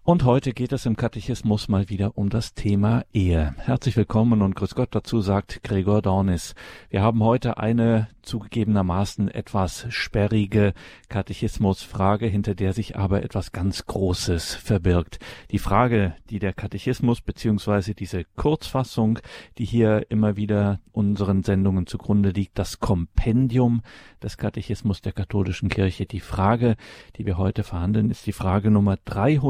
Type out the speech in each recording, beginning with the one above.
Und heute geht es im Katechismus mal wieder um das Thema Ehe. Herzlich willkommen und grüß Gott, dazu sagt Gregor Dornis. Wir haben heute eine zugegebenermaßen etwas sperrige Katechismusfrage, hinter der sich aber etwas ganz Großes verbirgt. Die Frage, die der Katechismus bzw. diese Kurzfassung, die hier immer wieder unseren Sendungen zugrunde liegt, das Kompendium des Katechismus der katholischen Kirche. Die Frage, die wir heute verhandeln, ist die Frage Nummer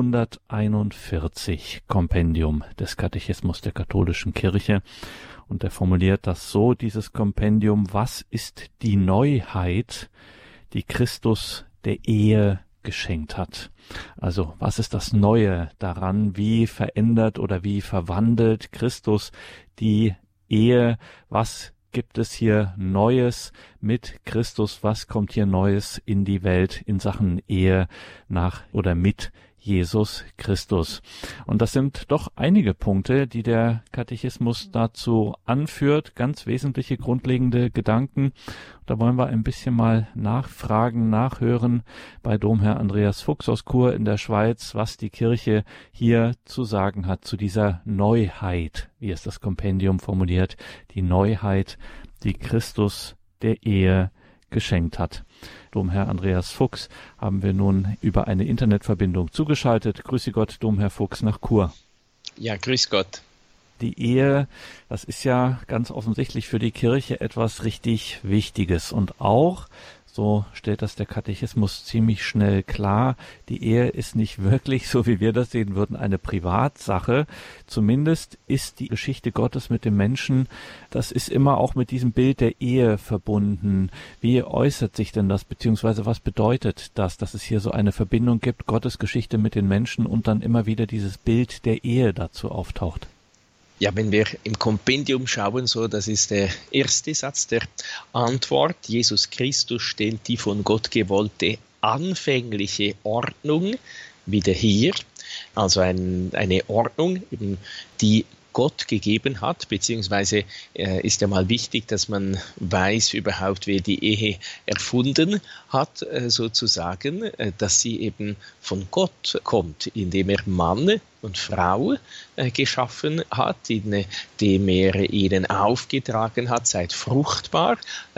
341, Kompendium des Katechismus der katholischen Kirche. Und er formuliert das so, dieses Kompendium: Was ist die Neuheit, die Christus der Ehe geschenkt hat? Also, was ist das Neue daran? Wie verändert oder wie verwandelt Christus die Ehe? Was gibt es hier Neues mit Christus? Was kommt hier Neues in die Welt in Sachen Ehe nach oder mit Jesus Christus? Und das sind doch einige Punkte, die der Katechismus dazu anführt, ganz wesentliche, grundlegende Gedanken. Da wollen wir ein bisschen mal nachfragen, nachhören bei Domherr Andreas Fuchs aus Chur in der Schweiz, was die Kirche hier zu sagen hat zu dieser Neuheit, wie es das Kompendium formuliert, die Neuheit, die Christus der Ehe geschenkt hat. Domherr Andreas Fuchs haben wir nun über eine Internetverbindung zugeschaltet. Grüße Gott, Domherr Fuchs nach Chur. Ja, grüß Gott. Die Ehe, das ist ja ganz offensichtlich für die Kirche etwas richtig Wichtiges. Und auch, so stellt das der Katechismus ziemlich schnell klar, die Ehe ist nicht wirklich, so wie wir das sehen würden, eine Privatsache. Zumindest ist die Geschichte Gottes mit dem Menschen, das ist immer auch mit diesem Bild der Ehe verbunden. Wie äußert sich denn das, beziehungsweise was bedeutet das, dass es hier so eine Verbindung gibt, Gottes Geschichte mit den Menschen und dann immer wieder dieses Bild der Ehe dazu auftaucht? Ja, wenn wir im Kompendium schauen, so, das ist der erste Satz der Antwort. Jesus Christus stellt die von Gott gewollte anfängliche Ordnung wieder her. Also eine Ordnung, die Gott gegeben hat, beziehungsweise ist ja mal wichtig, dass man weiß überhaupt, wer die Ehe erfunden hat, sozusagen, dass sie eben von Gott kommt, indem er Mann und Frau geschaffen hat, indem er ihnen aufgetragen hat, seid fruchtbar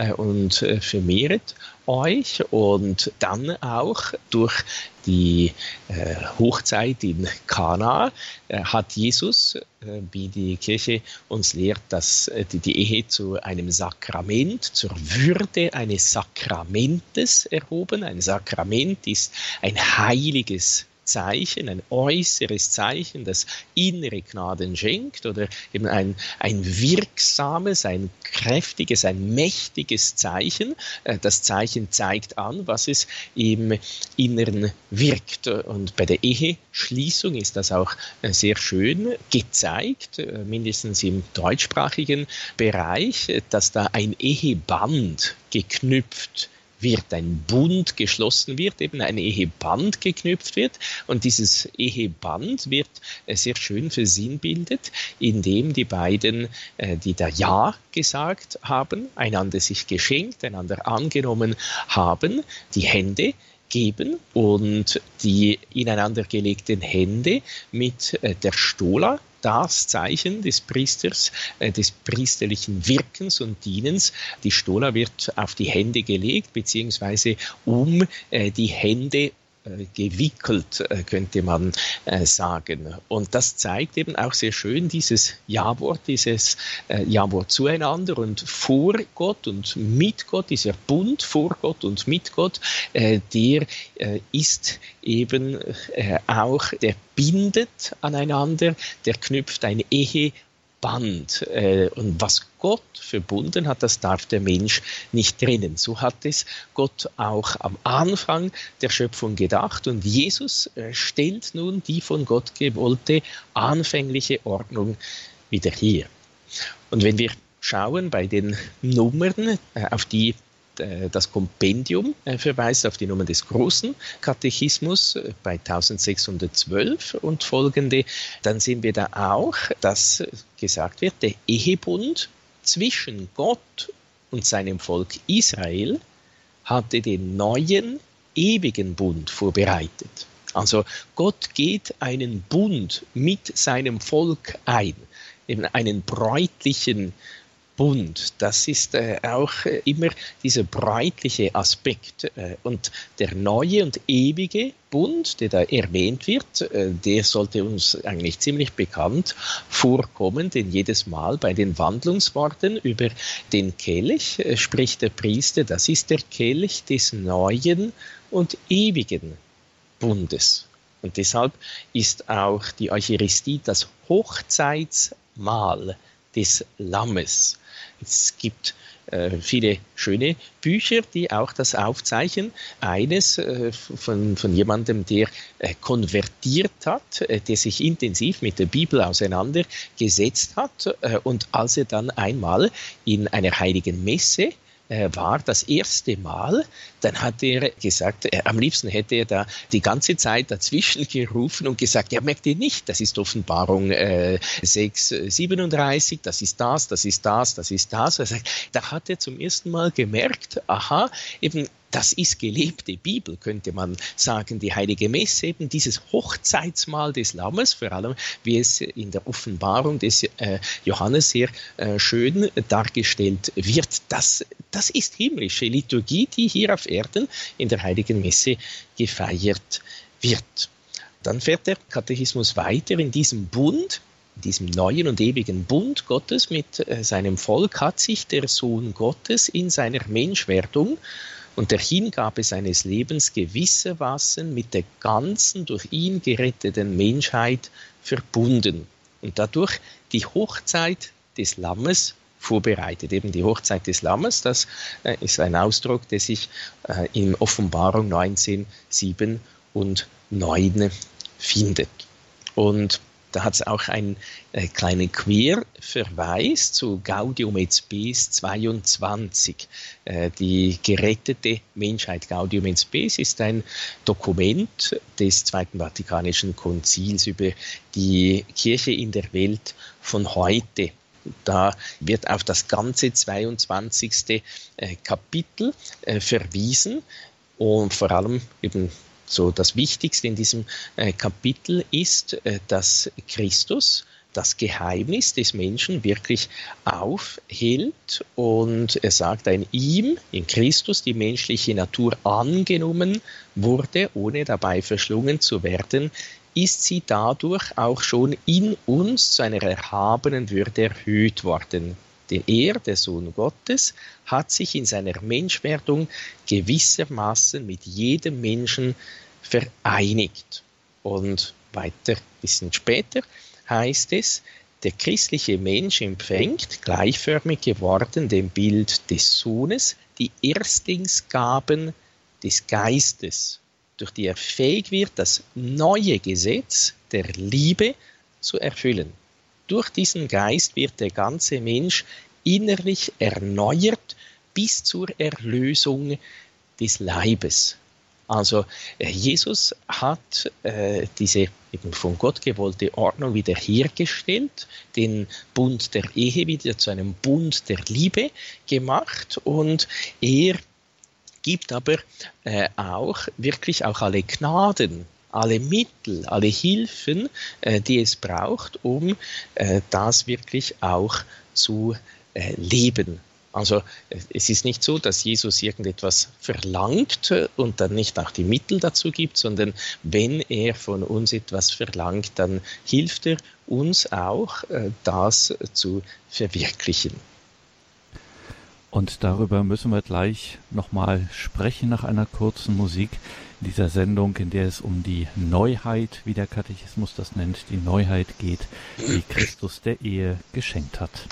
und vermehret euch, und dann auch durch die Hochzeit in Kana hat Jesus, wie die Kirche uns lehrt, dass die Ehe zu einem Sakrament, zur Würde eines Sakramentes erhoben. Ein Sakrament ist ein heiliges Zeichen, ein äußeres Zeichen, das innere Gnaden schenkt, oder eben ein wirksames, ein kräftiges, ein mächtiges Zeichen. Das Zeichen zeigt an, was es im Inneren wirkt. Und bei der Eheschließung ist das auch sehr schön gezeigt, mindestens im deutschsprachigen Bereich, dass da ein Eheband geknüpft wird, ein Bund geschlossen wird, eben ein Eheband geknüpft wird. Und dieses Eheband wird sehr schön versinnbildet, indem die beiden, die da Ja gesagt haben, einander sich geschenkt, einander angenommen haben, die Hände geben und die ineinander gelegten Hände mit der Stola, das Zeichen des Priesters, des priesterlichen Wirkens und Dienens. Die Stola wird auf die Hände gelegt, beziehungsweise um die Hände gewickelt, könnte man sagen. Und das zeigt eben auch sehr schön dieses Ja-Wort zueinander und vor Gott und mit Gott, dieser Bund vor Gott und mit Gott, der ist eben auch, der bindet aneinander, der knüpft ein Eheband. Und was Gott verbunden hat, das darf der Mensch nicht trennen. So hat es Gott auch am Anfang der Schöpfung gedacht. Und Jesus stellt nun die von Gott gewollte anfängliche Ordnung wieder her. Und wenn wir schauen bei den Nummern, auf die das Kompendium verweist, auf die Nummer des großen Katechismus bei 1612 und folgende, dann sehen wir da auch, dass gesagt wird, der Ehebund zwischen Gott und seinem Volk Israel hatte den neuen ewigen Bund vorbereitet. Also Gott geht einen Bund mit seinem Volk ein, eben einen bräutlichen Bund. Das ist auch immer dieser bräutliche Aspekt. Und der neue und ewige Bund, der da erwähnt wird, der sollte uns eigentlich ziemlich bekannt vorkommen, denn jedes Mal bei den Wandlungsworten über den Kelch spricht der Priester, das ist der Kelch des neuen und ewigen Bundes. Und deshalb ist auch die Eucharistie das Hochzeitsmahl des Lammes. Es gibt viele schöne Bücher, die auch das aufzeichnen. Eines von jemandem, der konvertiert hat, der sich intensiv mit der Bibel auseinandergesetzt hat. Und als er dann einmal in einer heiligen Messe war, das erste Mal, dann hat er gesagt, am liebsten hätte er da die ganze Zeit dazwischen gerufen und gesagt, ja, merkt ihr nicht, das ist Offenbarung 6,37, das ist das, das ist das, das ist das. Er sagt, da hat er zum ersten Mal gemerkt, aha, eben das ist gelebte Bibel, könnte man sagen, die Heilige Messe, eben dieses Hochzeitsmahl des Lammes, vor allem wie es in der Offenbarung des Johannes sehr schön dargestellt wird. Das ist himmlische Liturgie, die hier auf Erden in der Heiligen Messe gefeiert wird. Dann fährt der Katechismus weiter in diesem Bund, in diesem neuen und ewigen Bund Gottes mit seinem Volk hat sich der Sohn Gottes in seiner Menschwerdung und der Hingabe seines Lebens gewissermaßen mit der ganzen durch ihn geretteten Menschheit verbunden und dadurch die Hochzeit des Lammes vorbereitet. Eben die Hochzeit des Lammes, das ist ein Ausdruck, der sich in Offenbarung 19, 7 und 9 findet. Und da hat es auch einen kleinen Querverweis zu Gaudium et Spes 22. Die gerettete Menschheit. Gaudium et Spes ist ein Dokument des Zweiten Vatikanischen Konzils über die Kirche in der Welt von heute. Da wird auf das ganze 22. Kapitel verwiesen und vor allem eben so das Wichtigste in diesem Kapitel ist, dass Christus das Geheimnis des Menschen wirklich aufhält und er sagt, in ihm, in Christus, die menschliche Natur angenommen wurde, ohne dabei verschlungen zu werden, ist sie dadurch auch schon in uns zu einer erhabenen Würde erhöht worden. Denn er, der Sohn Gottes, hat sich in seiner Menschwerdung gewissermaßen mit jedem Menschen vereinigt. Und weiter, ein bisschen später, heißt es, der christliche Mensch empfängt, gleichförmig geworden dem Bild des Sohnes, die Erstlingsgaben des Geistes, durch die er fähig wird, das neue Gesetz der Liebe zu erfüllen. Durch diesen Geist wird der ganze Mensch innerlich erneuert bis zur Erlösung des Leibes. Also Jesus hat diese eben von Gott gewollte Ordnung wiederhergestellt, den Bund der Ehe wieder zu einem Bund der Liebe gemacht und er gibt aber auch wirklich auch alle Gnaden, alle Mittel, alle Hilfen, die es braucht, um das wirklich auch zu leben. Also es ist nicht so, dass Jesus irgendetwas verlangt und dann nicht auch die Mittel dazu gibt, sondern wenn er von uns etwas verlangt, dann hilft er uns auch, das zu verwirklichen. Und darüber müssen wir gleich nochmal sprechen nach einer kurzen Musik in dieser Sendung, in der es um die Neuheit, wie der Katechismus das nennt, die Neuheit geht, die Christus der Ehe geschenkt hat.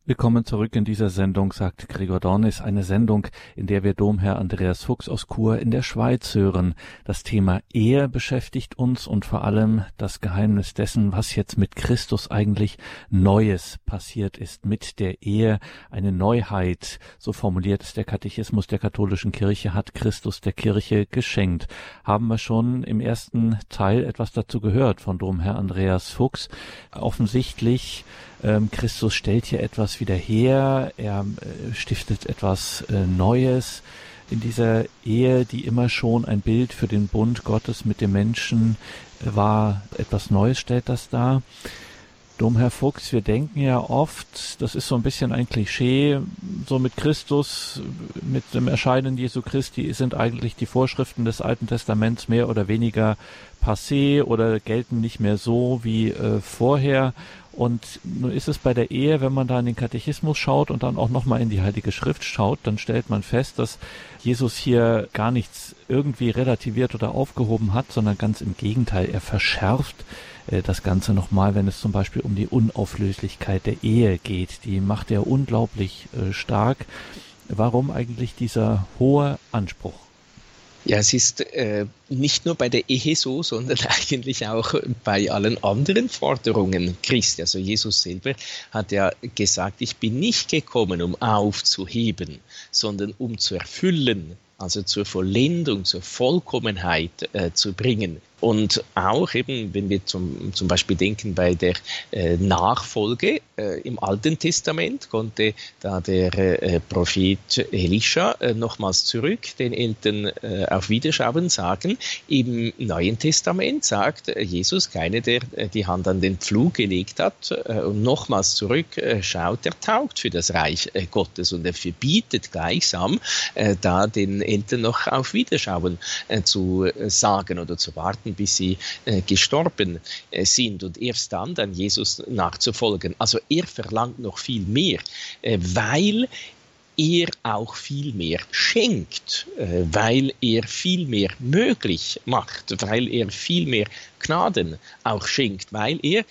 Willkommen zurück in dieser Sendung, sagt Gregor Dornis, eine Sendung, in der wir Domherr Andreas Fuchs aus Chur in der Schweiz hören. Das Thema Ehe beschäftigt uns und vor allem das Geheimnis dessen, was jetzt mit Christus eigentlich Neues passiert ist. Mit der Ehe eine Neuheit, so formuliert es der Katechismus der katholischen Kirche, hat Christus der Kirche geschenkt. Haben wir schon im ersten Teil etwas dazu gehört von Domherr Andreas Fuchs. Offensichtlich Christus stellt hier etwas wieder her, er stiftet etwas Neues in dieser Ehe, die immer schon ein Bild für den Bund Gottes mit dem Menschen war. Etwas Neues stellt das dar. Domherr Fuchs, wir denken ja oft, das ist so ein bisschen ein Klischee, so mit Christus, mit dem Erscheinen Jesu Christi sind eigentlich die Vorschriften des Alten Testaments mehr oder weniger passé oder gelten nicht mehr so wie vorher. Und nun ist es bei der Ehe, wenn man da in den Katechismus schaut und dann auch nochmal in die Heilige Schrift schaut, dann stellt man fest, dass Jesus hier gar nichts irgendwie relativiert oder aufgehoben hat, sondern ganz im Gegenteil, er verschärft das Ganze nochmal, wenn es zum Beispiel um die Unauflöslichkeit der Ehe geht. Die macht er unglaublich stark. Warum eigentlich dieser hohe Anspruch? Ja, es ist nicht nur bei der Ehe so, sondern eigentlich auch bei allen anderen Forderungen Christi. Also Jesus selber hat ja gesagt, ich bin nicht gekommen, um aufzuheben, sondern um zu erfüllen, also zur Vollendung, zur Vollkommenheit zu bringen. Und auch eben, wenn wir zum Beispiel denken bei der Nachfolge im Alten Testament, konnte da der Prophet Elisha nochmals zurück den Eltern auf Wiederschauen sagen. Im Neuen Testament sagt Jesus, keiner, der die Hand an den Pflug gelegt hat und nochmals zurück schaut, der taugt für das Reich Gottes. Und er verbietet gleichsam, da den Eltern noch auf Wiederschauen zu sagen oder zu warten, bis sie gestorben sind und erst dann Jesus nachzufolgen. Also er verlangt noch viel mehr, weil er auch viel mehr schenkt, weil er viel mehr möglich macht, weil er viel mehr Gnaden auch schenkt, weil er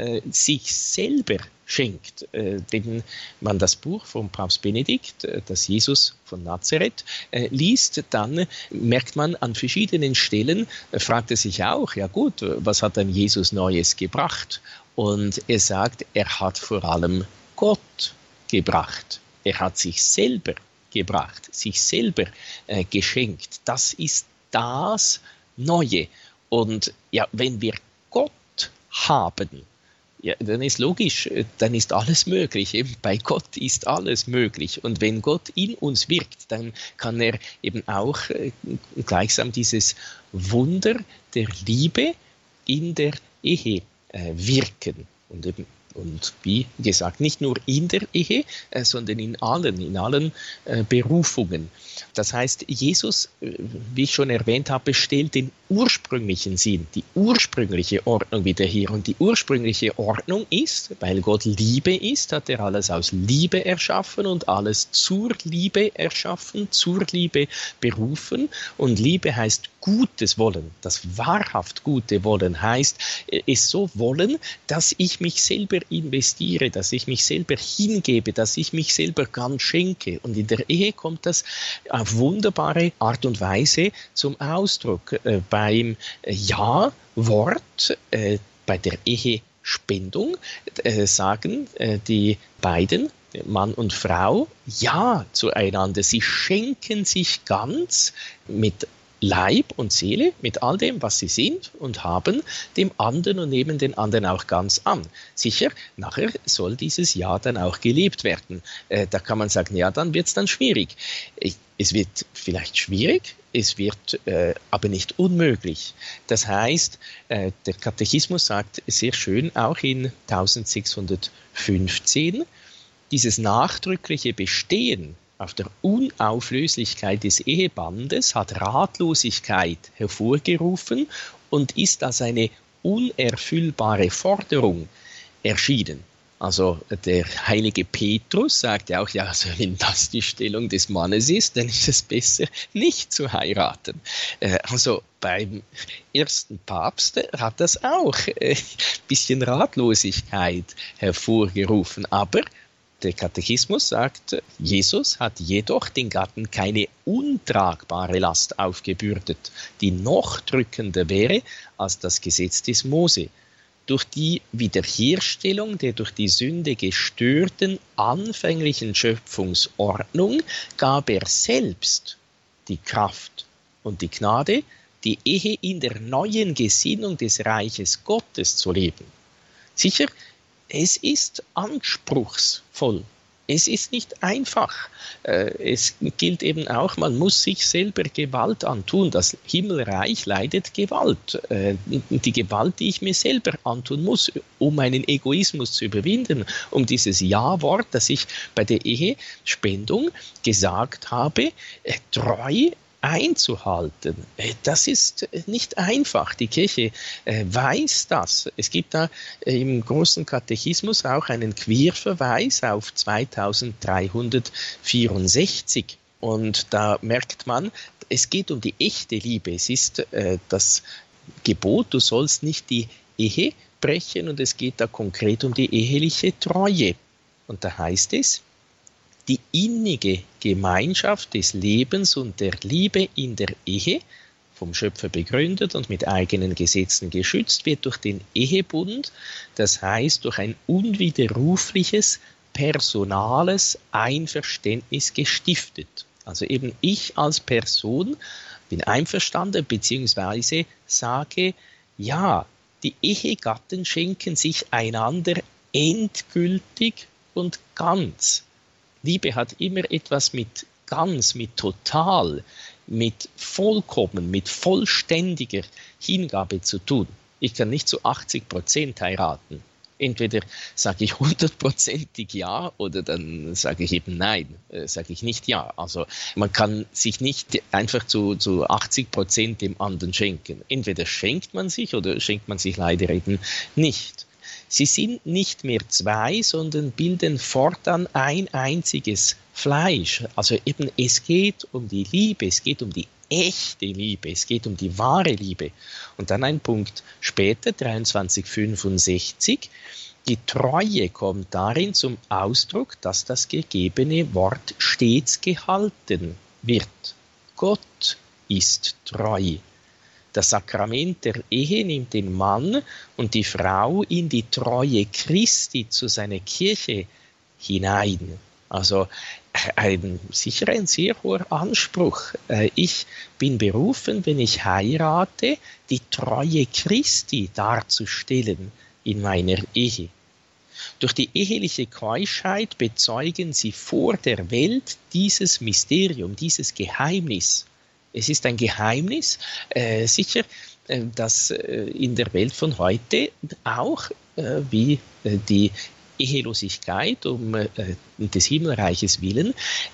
sich selber schenkt. Wenn man das Buch von Papst Benedikt, das Jesus von Nazareth, liest, dann merkt man an verschiedenen Stellen, fragt er sich auch, ja gut, was hat dann Jesus Neues gebracht? Und er sagt, er hat vor allem Gott gebracht. Er hat sich selber gebracht, sich selber geschenkt. Das ist das Neue. Und ja, wenn wir Gott haben, ja, dann ist logisch, dann ist alles möglich. Eben bei Gott ist alles möglich. Und wenn Gott in uns wirkt, dann kann er eben auch gleichsam dieses Wunder der Liebe in der Ehe wirken. Und wie gesagt, nicht nur in der Ehe, sondern in allen Berufungen. Das heißt, Jesus, wie ich schon erwähnt habe, stellt den ursprünglichen Sinn, die ursprüngliche Ordnung wieder her. Und die ursprüngliche Ordnung ist, weil Gott Liebe ist, hat er alles aus Liebe erschaffen und alles zur Liebe erschaffen, zur Liebe berufen. Und Liebe heißt Gutes wollen. Das wahrhaft gute Wollen heißt, es so wollen, dass ich mich selber investiere, dass ich mich selber hingebe, dass ich mich selber ganz schenke. Und in der Ehe kommt das auf wunderbare Art und Weise zum Ausdruck. Beim Ja-Wort, bei der Ehespendung, sagen die beiden, Mann und Frau, Ja zueinander. Sie schenken sich ganz mit Leib und Seele, mit all dem, was sie sind und haben, dem anderen und nehmen den anderen auch ganz an. Sicher, nachher soll dieses Ja dann auch gelebt werden. Da kann man sagen, ja, dann wird es dann schwierig. Es wird vielleicht schwierig, es wird aber nicht unmöglich. Das heißt, der Katechismus sagt sehr schön, auch in 1615, dieses nachdrückliche Bestehen auf der Unauflöslichkeit des Ehebandes hat Ratlosigkeit hervorgerufen und ist als eine unerfüllbare Forderung erschienen. Also der heilige Petrus sagt ja auch, ja, also wenn das die Stellung des Mannes ist, dann ist es besser, nicht zu heiraten. Also beim ersten Papst hat das auch ein bisschen Ratlosigkeit hervorgerufen, aber Der Katechismus sagt, Jesus hat jedoch den Gatten keine untragbare Last aufgebürdet, die noch drückender wäre als das Gesetz des Mose. Durch die Wiederherstellung der durch die Sünde gestörten anfänglichen Schöpfungsordnung gab er selbst die Kraft und die Gnade, die Ehe in der neuen Gesinnung des Reiches Gottes zu leben. Sicher, es ist anspruchsvoll. Es ist nicht einfach. Es gilt eben auch, man muss sich selber Gewalt antun. Das Himmelreich leidet Gewalt. Die Gewalt, die ich mir selber antun muss, um meinen Egoismus zu überwinden, um dieses Ja-Wort, das ich bei der Ehespendung gesagt habe, treu einzuhalten. Das ist nicht einfach. Die Kirche weiß das. Es gibt da im großen Katechismus auch einen Querverweis auf 2364. Und da merkt man, es geht um die echte Liebe. Es ist das Gebot, du sollst nicht die Ehe brechen, und es geht da konkret um die eheliche Treue. Und da heißt es, die innige Gemeinschaft des Lebens und der Liebe in der Ehe, vom Schöpfer begründet und mit eigenen Gesetzen geschützt, wird durch den Ehebund, das heißt durch ein unwiderrufliches, personales Einverständnis gestiftet. Also eben ich als Person bin einverstanden bzw. sage, ja, die Ehegatten schenken sich einander endgültig und ganz. Liebe hat immer etwas mit ganz, mit total, mit vollkommen, mit vollständiger Hingabe zu tun. Ich kann nicht zu 80% heiraten. Entweder sage ich 100%ig ja oder dann sage ich eben nein, sage ich nicht ja. Also man kann sich nicht einfach zu 80% dem anderen schenken. Entweder schenkt man sich oder schenkt man sich leider eben nicht. Sie sind nicht mehr zwei, sondern bilden fortan ein einziges Fleisch. Also eben es geht um die Liebe, es geht um die echte Liebe, es geht um die wahre Liebe. Und dann ein Punkt später, 2365, die Treue kommt darin zum Ausdruck, dass das gegebene Wort stets gehalten wird. Gott ist treu. Das Sakrament der Ehe nimmt den Mann und die Frau in die Treue Christi zu seiner Kirche hinein. Also sicher ein sehr hoher Anspruch. Ich bin berufen, wenn ich heirate, die Treue Christi darzustellen in meiner Ehe. Durch die eheliche Keuschheit bezeugen sie vor der Welt dieses Mysterium, dieses Geheimnis. Es ist ein Geheimnis, sicher, dass in der Welt von heute auch wie die Ehelosigkeit des Himmelreiches willen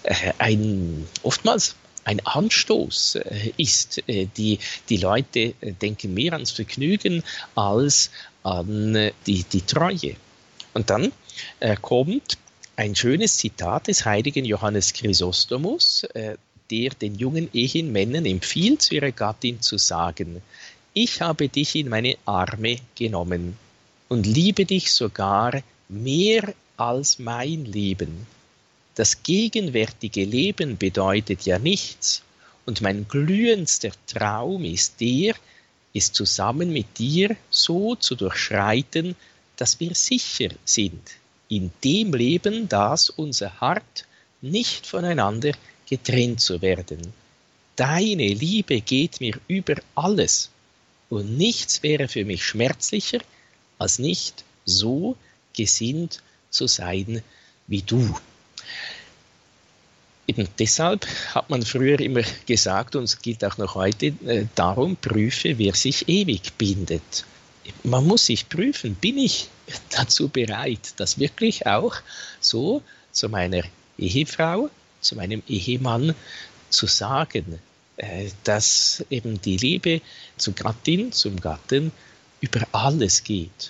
oftmals ein Anstoß ist. Die Leute denken mehr ans Vergnügen als an die Treue. Und dann kommt ein schönes Zitat des heiligen Johannes Chrysostomus, der den jungen Ehemännern empfiehlt, zu ihrer Gattin zu sagen: Ich habe dich in meine Arme genommen und liebe dich sogar mehr als mein Leben. Das gegenwärtige Leben bedeutet ja nichts, und mein glühendster Traum ist der, es zusammen mit dir so zu durchschreiten, dass wir sicher sind, in dem Leben, das unser Hart nicht voneinander getrennt zu werden. Deine Liebe geht mir über alles, und nichts wäre für mich schmerzlicher, als nicht so gesinnt zu sein wie du. Eben deshalb hat man früher immer gesagt, und es gilt auch noch heute, darum prüfe, wer sich ewig bindet. Man muss sich prüfen, bin ich dazu bereit, das wirklich auch so zu meiner Ehefrau, zu meinem Ehemann zu sagen, dass eben die Liebe zur Gattin, zum Gatten über alles geht.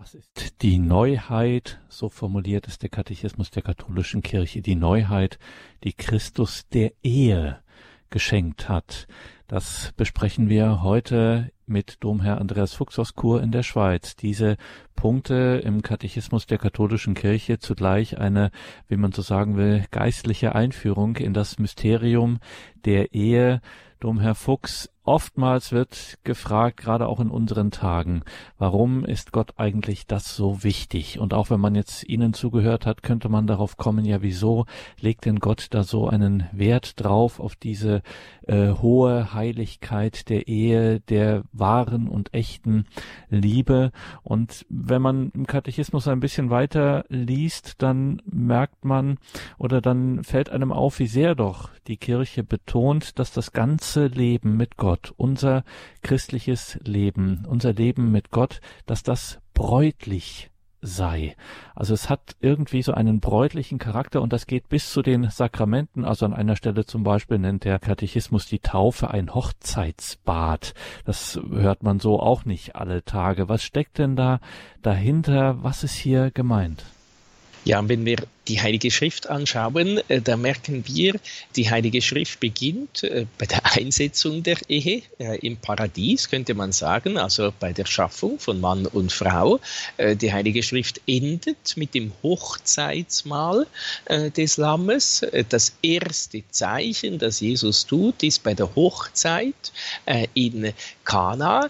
Was ist die Neuheit, so formuliert es der Katechismus der katholischen Kirche, die Neuheit, die Christus der Ehe geschenkt hat. Das besprechen wir heute mit Domherr Andreas Fuchs aus Chur in der Schweiz. Diese Punkte im Katechismus der katholischen Kirche, zugleich eine, wie man so sagen will, geistliche Einführung in das Mysterium der Ehe. Domherr Fuchs, oftmals wird gefragt, gerade auch in unseren Tagen, warum ist Gott eigentlich das so wichtig? Und auch wenn man jetzt Ihnen zugehört hat, könnte man darauf kommen, ja, wieso legt denn Gott da so einen Wert drauf auf diese hohe Heiligkeit der Ehe, der wahren und echten Liebe? Und wenn man im Katechismus ein bisschen weiter liest, dann merkt man oder dann fällt einem auf, wie sehr doch die Kirche betont, dass das ganze Leben mit Gott, unser christliches Leben, unser Leben mit Gott, dass das bräutlich sei. Also es hat irgendwie so einen bräutlichen Charakter und das geht bis zu den Sakramenten. Also an einer Stelle zum Beispiel nennt der Katechismus die Taufe ein Hochzeitsbad. Das hört man so auch nicht alle Tage. Was steckt denn da dahinter? Was ist hier gemeint? Ja, wenn wir die Heilige Schrift anschauen, da merken wir, die Heilige Schrift beginnt bei der Einsetzung der Ehe im Paradies, könnte man sagen, also bei der Schaffung von Mann und Frau. Die Heilige Schrift endet mit dem Hochzeitsmahl des Lammes. Das erste Zeichen, das Jesus tut, ist bei der Hochzeit in Kana.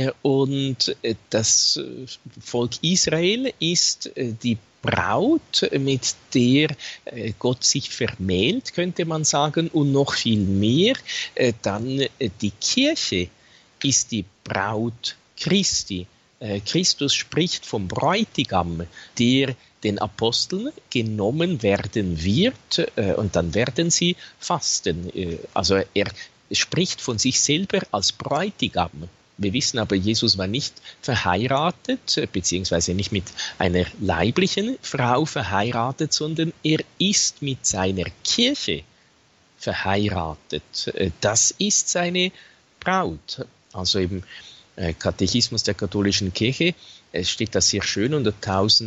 Und das Volk Israel ist die Braut, mit der Gott sich vermählt, könnte man sagen, und noch viel mehr. Dann die Kirche ist die Braut Christi. Christus spricht vom Bräutigam, der den Aposteln genommen werden wird, und dann werden sie fasten. Also er spricht von sich selber als Bräutigam. Wir wissen aber, Jesus war nicht verheiratet, beziehungsweise nicht mit einer leiblichen Frau verheiratet, sondern er ist mit seiner Kirche verheiratet. Das ist seine Braut. Also im Katechismus der katholischen Kirche steht das sehr schön unter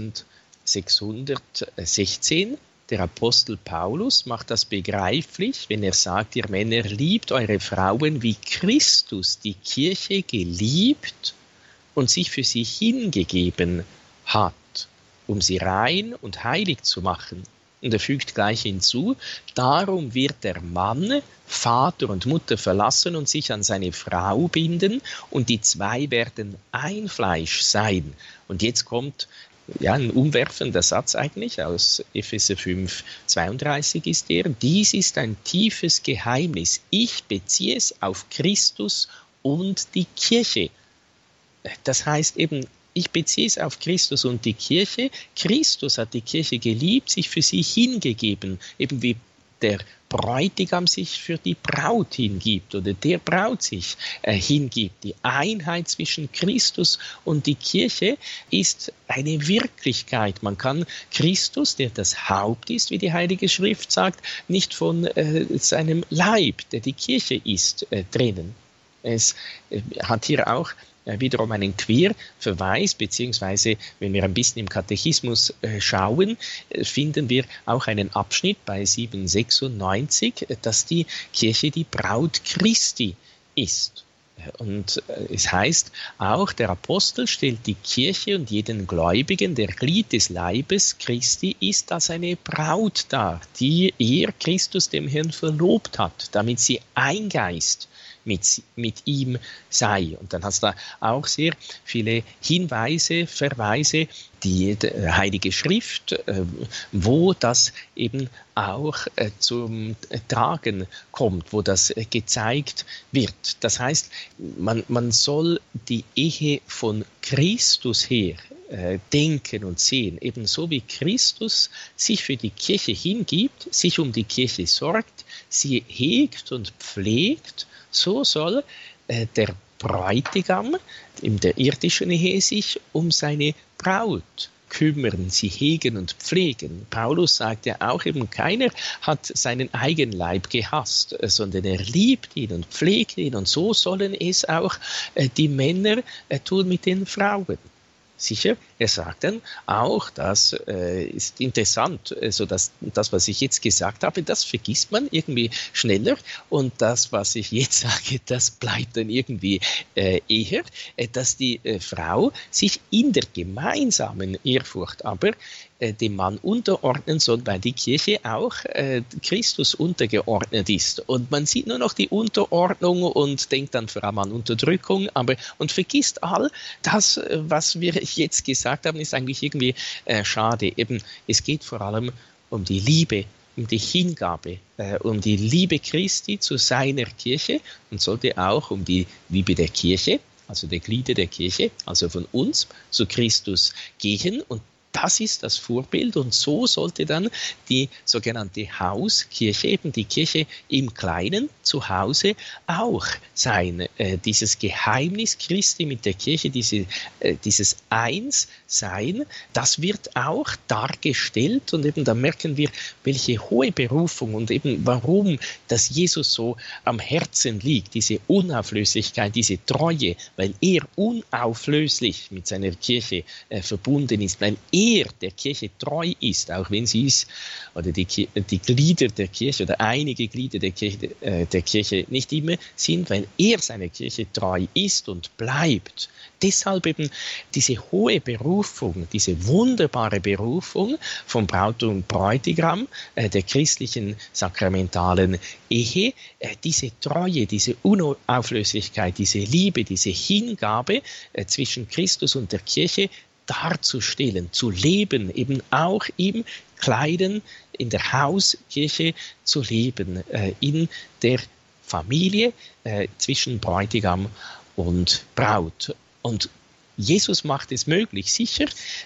1616. Der Apostel Paulus macht das begreiflich, wenn er sagt, ihr Männer, liebt eure Frauen, wie Christus die Kirche geliebt und sich für sie hingegeben hat, um sie rein und heilig zu machen. Und er fügt gleich hinzu, darum wird der Mann Vater und Mutter verlassen und sich an seine Frau binden und die zwei werden ein Fleisch sein. Und jetzt kommt ein umwerfender Satz eigentlich aus Epheser 5,32 ist der. Dies ist ein tiefes Geheimnis. Ich beziehe es auf Christus und die Kirche. Das heißt eben, ich beziehe es auf Christus und die Kirche. Christus hat die Kirche geliebt, sich für sie hingegeben, eben wie der Bräutigam sich für die Braut hingibt oder der Braut sich hingibt. Die Einheit zwischen Christus und die Kirche ist eine Wirklichkeit. Man kann Christus, der das Haupt ist, wie die Heilige Schrift sagt, nicht von seinem Leib, der die Kirche ist, trennen. Es hat hier auch wiederum einen Querverweis, beziehungsweise wenn wir ein bisschen im Katechismus schauen, finden wir auch einen Abschnitt bei 796, dass die Kirche die Braut Christi ist. Und es heißt auch, der Apostel stellt die Kirche und jeden Gläubigen, der Glied des Leibes Christi ist, als eine Braut dar, die er, Christus, dem Herrn verlobt hat, damit sie ein Geist mit ihm sei. Und dann hast du auch sehr viele Hinweise, Verweise, die Heilige Schrift, wo das eben auch zum Tragen kommt, wo das gezeigt wird. Das heißt, man soll die Ehe von Christus her denken und sehen, ebenso wie Christus sich für die Kirche hingibt, sich um die Kirche sorgt, sie hegt und pflegt, so soll der Bräutigam in der irdischen Ehe sich um seine Braut kümmern, sie hegen und pflegen. Paulus sagt ja auch eben, keiner hat seinen Eigenleib gehasst, sondern er liebt ihn und pflegt ihn und so sollen es auch die Männer tun mit den Frauen. Sicher, er sagt dann auch, das ist interessant, also das, was ich jetzt gesagt habe, das vergisst man irgendwie schneller und das, was ich jetzt sage, das bleibt dann irgendwie eher, dass die Frau sich in der gemeinsamen Ehrfurcht aber dem Mann unterordnen soll, weil die Kirche auch Christus untergeordnet ist. Und man sieht nur noch die Unterordnung und denkt dann vor allem an Unterdrückung, und vergisst all das, was wir jetzt gesagt haben, ist eigentlich irgendwie schade. Eben, es geht vor allem um die Liebe, um die Hingabe, um die Liebe Christi zu seiner Kirche und sollte auch um die Liebe der Kirche, also der Glieder der Kirche, also von uns zu Christus gehen. Und das ist das Vorbild und so sollte dann die sogenannte Hauskirche, eben die Kirche im Kleinen zu Hause auch sein. Dieses Geheimnis Christi mit der Kirche, dieses Einssein, das wird auch dargestellt und eben da merken wir, welche hohe Berufung und eben warum das Jesus so am Herzen liegt, diese Unauflöslichkeit, diese Treue, weil er unauflöslich mit seiner Kirche verbunden ist, weil er der Kirche treu ist, auch wenn sie es oder die Glieder der Kirche oder einige Glieder der Kirche nicht immer sind, weil er seiner Kirche treu ist und bleibt. Deshalb eben diese hohe Berufung, diese wunderbare Berufung von Braut und Bräutigam, der christlichen sakramentalen Ehe, diese Treue, diese Unauflöslichkeit, diese Liebe, diese Hingabe zwischen Christus und der Kirche darzustellen, zu leben, eben auch im Kleinen, in der Hauskirche zu leben, in der Familie zwischen Bräutigam und Braut. Und Jesus macht es möglich, sicher.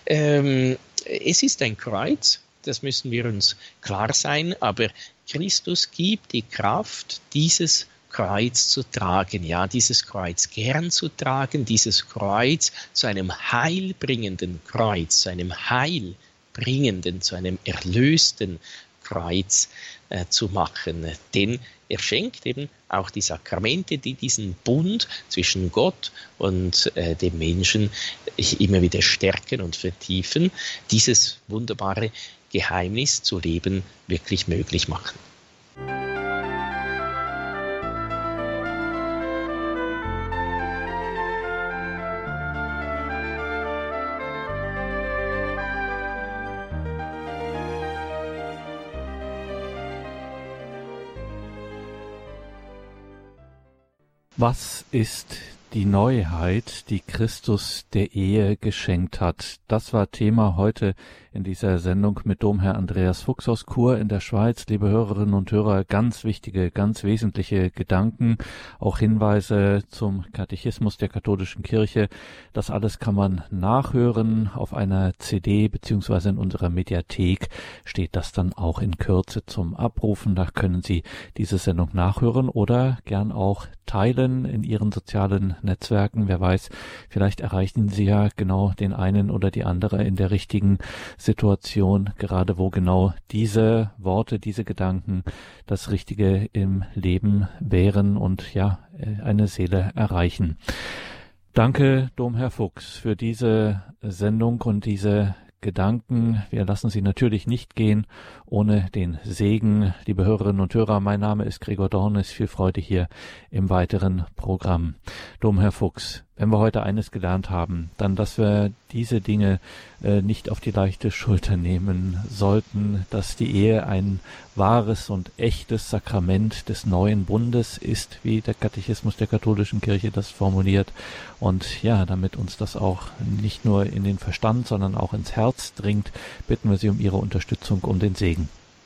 Es ist ein Kreuz, das müssen wir uns klar sein, aber Christus gibt die Kraft, dieses Kreuz zu tragen, ja, dieses Kreuz gern zu tragen, dieses Kreuz zu einem heilbringenden Kreuz, zu einem heilbringenden, zu einem erlösten Kreuz zu machen. Denn er schenkt eben auch die Sakramente, die diesen Bund zwischen Gott und dem Menschen immer wieder stärken und vertiefen, dieses wunderbare Geheimnis zu leben wirklich möglich machen. Was ist die Neuheit, die Christus der Ehe geschenkt hat? Das war Thema heute in dieser Sendung mit Domherr Andreas Fuchs aus Chur in der Schweiz. Liebe Hörerinnen und Hörer, ganz wichtige, ganz wesentliche Gedanken, auch Hinweise zum Katechismus der katholischen Kirche. Das alles kann man nachhören auf einer CD beziehungsweise in unserer Mediathek steht das dann auch in Kürze zum Abrufen. Da können Sie diese Sendung nachhören oder gern auch teilen in Ihren sozialen Netzwerken. Wer weiß, vielleicht erreichen Sie ja genau den einen oder die andere in der richtigen Situation, gerade wo genau diese Worte, diese Gedanken das Richtige im Leben wären und ja, eine Seele erreichen. Danke, Domherr Fuchs, für diese Sendung und diese Gedanken. Wir lassen Sie natürlich nicht gehen ohne den Segen. Liebe Hörerinnen und Hörer, mein Name ist Gregor Dornis. Viel Freude hier im weiteren Programm. Domherr Fuchs, wenn wir heute eines gelernt haben, dann, dass wir diese Dinge nicht auf die leichte Schulter nehmen sollten, dass die Ehe ein wahres und echtes Sakrament des neuen Bundes ist, wie der Katechismus der katholischen Kirche das formuliert. Und ja, damit uns das auch nicht nur in den Verstand, sondern auch ins Herz dringt, bitten wir Sie um Ihre Unterstützung, um den Segen.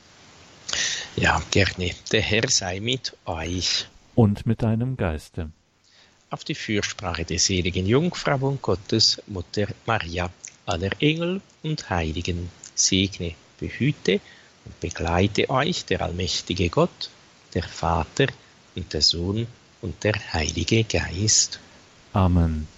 Ja, gerne. Der Herr sei mit euch. Und mit deinem Geiste. Auf die Fürsprache der seligen Jungfrau und Gottes Mutter Maria, aller Engel und Heiligen, segne, behüte und begleite euch der allmächtige Gott, der Vater und der Sohn und der Heilige Geist. Amen.